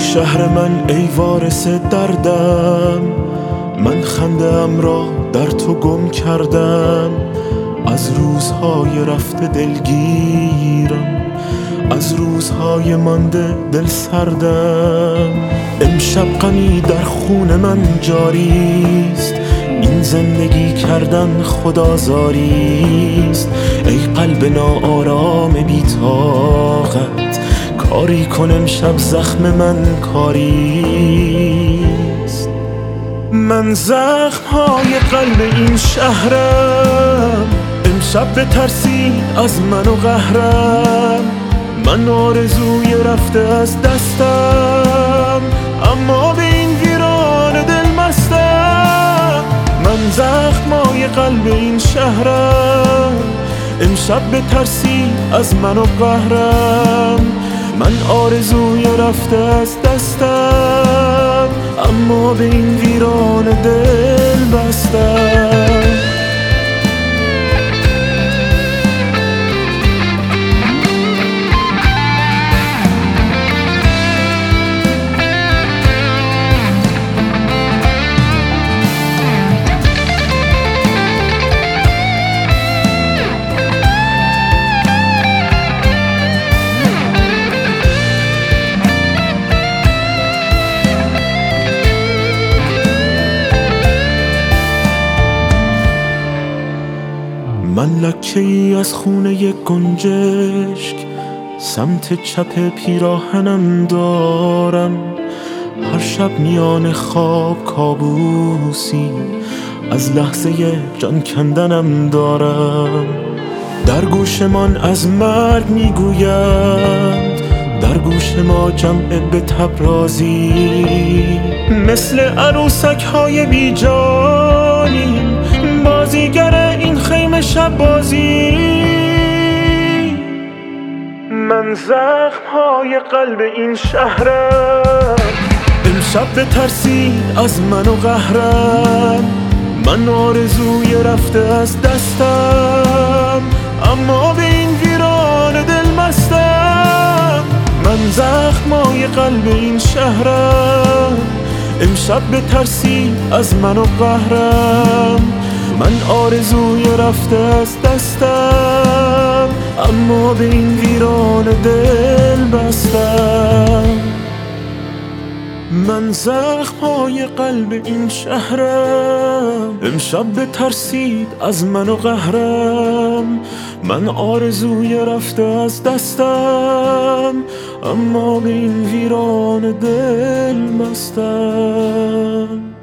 شهر من ای وارث دردم، من خنده‌ام را در تو گم کردم. از روزهای رفته دلگیرم، از روزهای مانده دل سردم. امشب غمی در خون من جاریست، این زندگی کردن خدازاریست. ای قلب ناآرام بی طاقت، کاری کن امشب زخم من کاریست. من زخم‌های قلب این شهرم، امشب بترسید از من و قهرم. من آرزوی رفته از دستم، اما به این ویران دل مستم. من زخم‌های قلب این شهرم، امشب بترسید از من و قهرم. من آرزوی رفته از دستم، اما به این ویران دل بستم. من لکه ای از خونه گنجشک، سمت چپ پیراهنم دارم. هر شب میان خواب کابوسی، از لحظه جان کندنم دارم. در گوشمان از مرگ میگویند، در گوش ما جمع به تبرازی. مثل عروسک های بی جانیم، بازیگر این خیمه شب بازی. من زخم‌های قلب این شهرم، امشب بترسید از من و قهرم. من آرزوی رفته از دستم، اما به این ویران دل مستم. من زخم‌های قلب این شهرم، امشب بترسید از من و قهرم. من آرزوی رفته از دستم، اما به این ویران دل بستم. من زخم‌های قلب این شهرم، امشب بترسید از من و قهرم. من آرزوی رفته از دستم، اما به این ویران دل بستم.